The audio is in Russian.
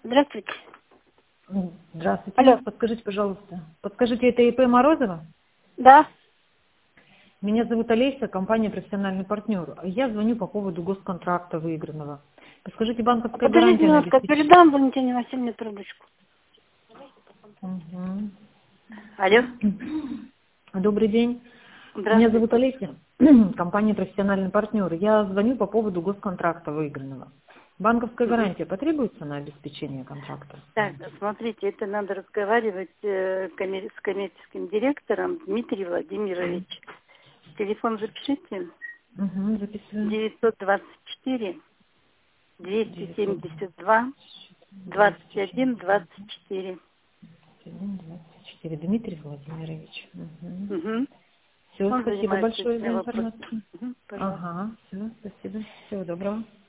Здравствуйте. Здравствуйте. Алло. Подскажите, пожалуйста. Подскажите, это ИП Морозова? Да. Меня зовут Олеся, компания «Профессиональный партнер». Я звоню по поводу госконтракта выигранного. Подскажите, банковская Подождите гарантия на немножко, обеспечение? передам Валентине Васильевне трубочку. Мгм. Алло. Добрый день. Меня зовут Здравствуйте. Олеся, компания «Профессиональный партнер». Я звоню по поводу госконтракта выигранного. Банковская Мгм. гарантия потребуется на обеспечение контракта? Так, смотрите, это надо разговаривать с коммерческим директором Дмитрий Владимирович. Телефон запишите. Угу, записываем. 924 900 272 24 21 24. 24. Дмитрий Владимирович. Угу. Угу. Все, Он спасибо занимается большое этими за вопросами. информацию. Угу, пожалуйста. Ага, все, спасибо. Всего доброго.